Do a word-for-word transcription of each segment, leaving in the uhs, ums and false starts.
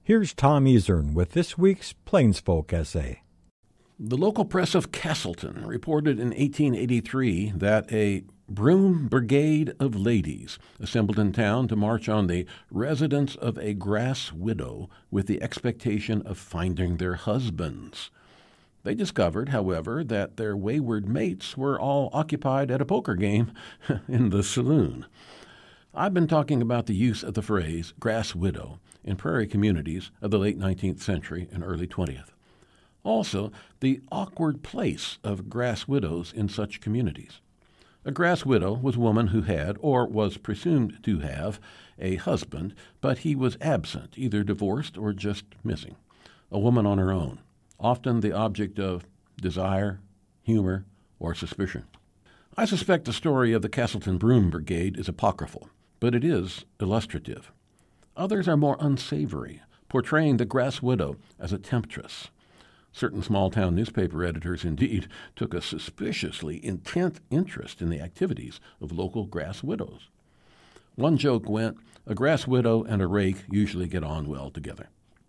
Here's Tom Ezern with this week's Plainsfolk essay. The local press of Castleton reported in eighteen eighty-three that a broom brigade of ladies assembled in town to march on the residence of a grass widow with the expectation of finding their husbands. They discovered, however, that their wayward mates were all occupied at a poker game in the saloon. I've been talking about the use of the phrase grass widow in prairie communities of the late nineteenth century and early twentieth. Also, the awkward place of grass widows in such communities. A grass widow was a woman who had, or was presumed to have, a husband, but he was absent, either divorced or just missing. A woman on her own, often the object of desire, humor, or suspicion. I suspect the story of the Castleton Broom Brigade is apocryphal, but it is illustrative. Others are more unsavory, portraying the grass widow as a temptress. Certain small-town newspaper editors, indeed, took a suspiciously intent interest in the activities of local grass widows. One joke went, "A grass widow and a rake usually get on well together."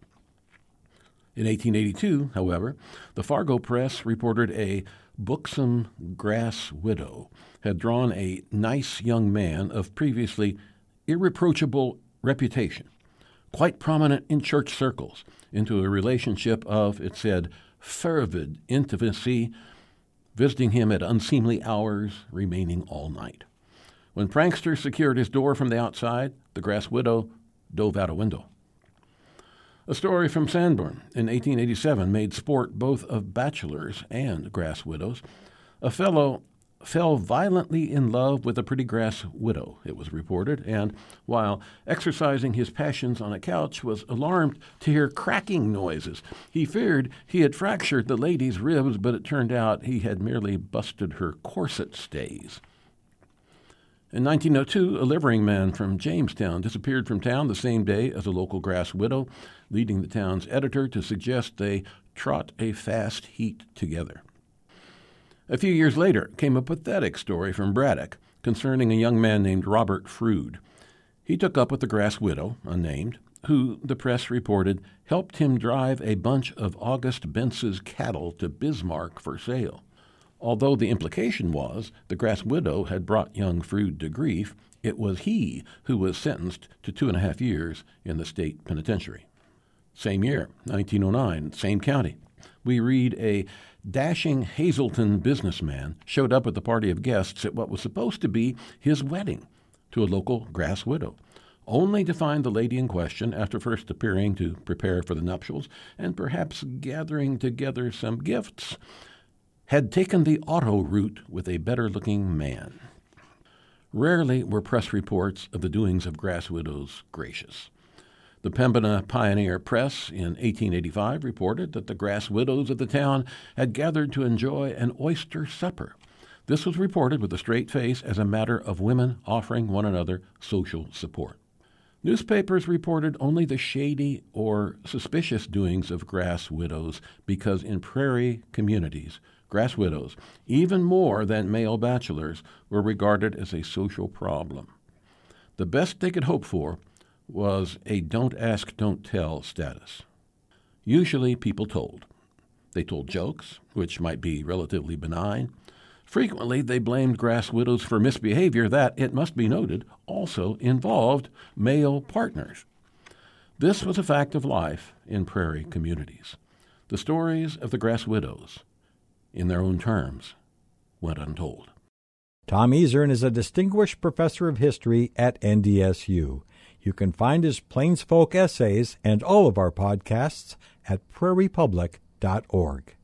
In eighteen eighty-two, however, the Fargo Press reported a buxom grass widow had drawn a nice young man of previously irreproachable reputation, quite prominent in church circles, into a relationship of, it said, fervid intimacy, visiting him at unseemly hours, remaining all night. When prankster secured his door from the outside, the grass widow dove out a window. A story from Sanborn in eighteen eighty-seven made sport both of bachelors and grass widows. A fellow fell violently in love with a pretty grass widow, it was reported, and while exercising his passions on a couch, was alarmed to hear cracking noises. He feared he had fractured the lady's ribs, but it turned out he had merely busted her corset stays. In nineteen oh two, a liveryman man from Jamestown disappeared from town the same day as a local grass widow, leading the town's editor to suggest they trot a fast heat together. A few years later came a pathetic story from Braddock concerning a young man named Robert Froude. He took up with the grass widow, unnamed, who, the press reported, helped him drive a bunch of August Bence's cattle to Bismarck for sale. Although the implication was the grass widow had brought young Froude to grief, it was he who was sentenced to two and a half years in the state penitentiary. Same year, nineteen oh nine, same county. We read a dashing Hazleton businessman showed up with a party of guests at what was supposed to be his wedding to a local grass widow, only to find the lady in question, after first appearing to prepare for the nuptials and perhaps gathering together some gifts, had taken the auto route with a better-looking man. Rarely were press reports of the doings of grass widows gracious. The Pembina Pioneer Press in eighteen eighty-five reported that the grass widows of the town had gathered to enjoy an oyster supper. This was reported with a straight face as a matter of women offering one another social support. Newspapers reported only the shady or suspicious doings of grass widows because in prairie communities, grass widows, even more than male bachelors, were regarded as a social problem. The best they could hope for was a don't ask, don't tell status. Usually people told. They told jokes, which might be relatively benign. Frequently they blamed grass widows for misbehavior that, it must be noted, also involved male partners. This was a fact of life in prairie communities. The stories of the grass widows, in their own terms, went untold. Tom Ezern is a distinguished professor of history at N D S U. You can find his Plainsfolk essays and all of our podcasts at prairie public dot org.